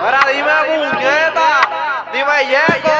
Ahora dime puñeta, dime yeco,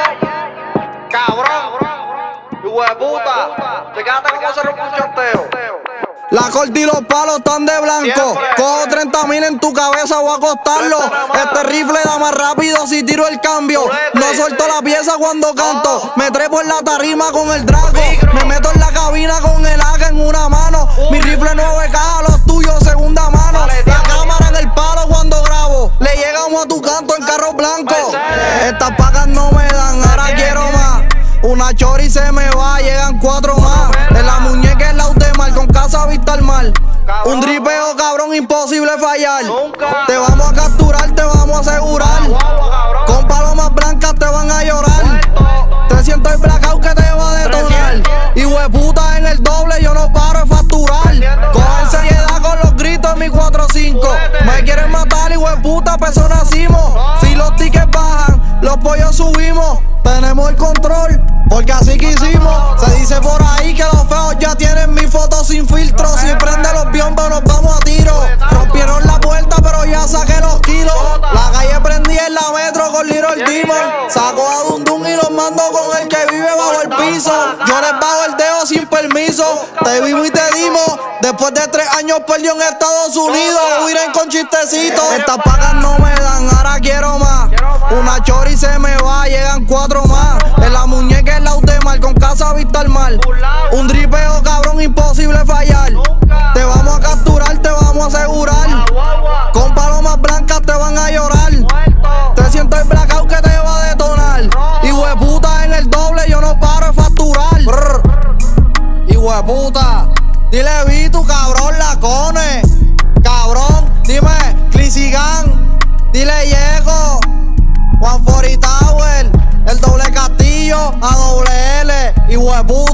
cabrón, hueputa, checate cómo se rompe un chanteo. La corte y los palos están de blanco. Siempre. Cojo 30.000 en tu cabeza, voy a acostarlo. Este rifle da más rápido si tiro el cambio. No suelto la pieza cuando canto. Me trepo en la tarima con el drago. Me meto en la cabina con el AK en una mano. Mi rifle 9 caja, los tuyos segunda mano. La cámara en el palo cuando grabo. Le llegamos a tu canto en carro blanco. Estas pacas no me dan, ahora quiero más. Una chori se me va, llegan 4 más. En la muñeca el Audemars con casa vista al mar. Un dripeo cabrón, imposible fallar. Te vamos a capturar, te vamos a asegurar. Con palomas blancas te van a llorar. 300 el blackout que te va a detonar. Y hueputa en el doble, yo no paro de facturar. Coger seriedad con los gritos en mi 4-5. Me quieren matar y hueputa, peso nacimos. Si los tickets bajan, los pollos subimos. Tenemos el control, porque así quisimos. Se dice por ahí que los feos ya tienen mi foto sin filtro. Si prende los biombos nos vamos a tiro. Rompieron la puerta pero ya saqué los kilos. La calle prendí en la metro con Little Demon. Saco a Dundun y los mando con el que vive bajo el piso. Yo les bajo el dedo sin permiso. Te vimos y te dimos. Después de 3 años perdió en Estados Unidos. Huiren con chistecitos. Estas pacas no me dan, ahora quiero más. Una chori se me va, llegan 4 más. En la muñeca el Audemars con casa vista al mar. Un dripeo cabrón, imposible fallar. Te vamos a capturar, te vamos a asegurar. Con palomas blancas te van a llorar. 300 el blackout que te va a detonar. Y hueputa en el doble, yo no paro de facturar. Y hueputa, dile Vitu, cabrón, Lacones. Cabrón, dime Clisigan. Dile Yeco, 140 Tower, el doble castillo a doble L. Y hueputa.